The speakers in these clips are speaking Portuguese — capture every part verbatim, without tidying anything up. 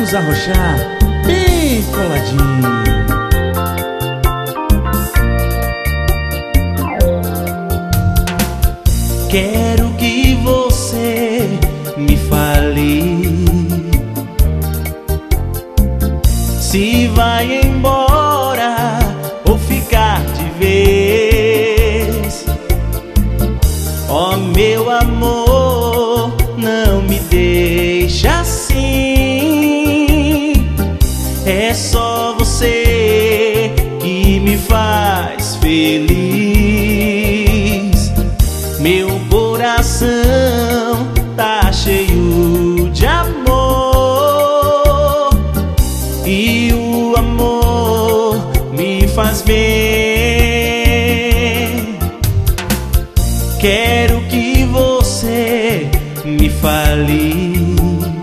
Vamos arrochar bem coladinho. Quero que você me fale se vai embora ou ficar de vez. Oh, meu amor, não me deixa assim. É só você que me faz feliz. Meu coração tá cheio de amor e o amor me faz bem. Quero que você me fale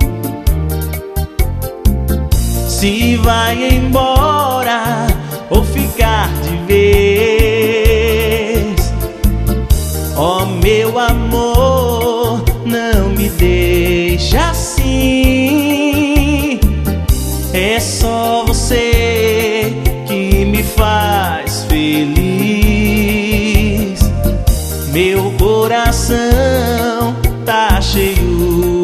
se vai embora ou ficar de vez. Oh, meu amor, não me deixa assim. É só você que me faz feliz. Meu coração tá cheio